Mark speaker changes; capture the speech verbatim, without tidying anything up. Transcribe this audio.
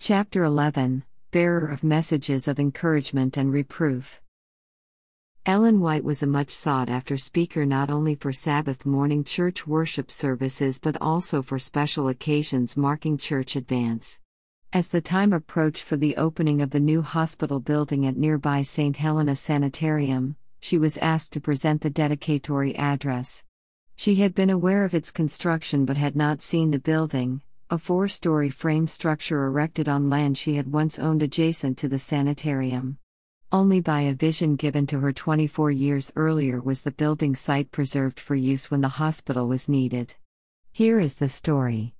Speaker 1: Chapter eleven, Bearer of Messages of Encouragement and Reproof. Ellen White was a much sought-after speaker not only for Sabbath morning church worship services but also for special occasions marking church advance. As the time approached for the opening of the new hospital building at nearby Saint Helena Sanitarium, she was asked to present the dedicatory address. She had been aware of its construction but had not seen the building, a four-story frame structure erected on land she had once owned adjacent to the sanitarium. Only by a vision given to her twenty-four years earlier was the building site preserved for use when the hospital was needed. Here is the story.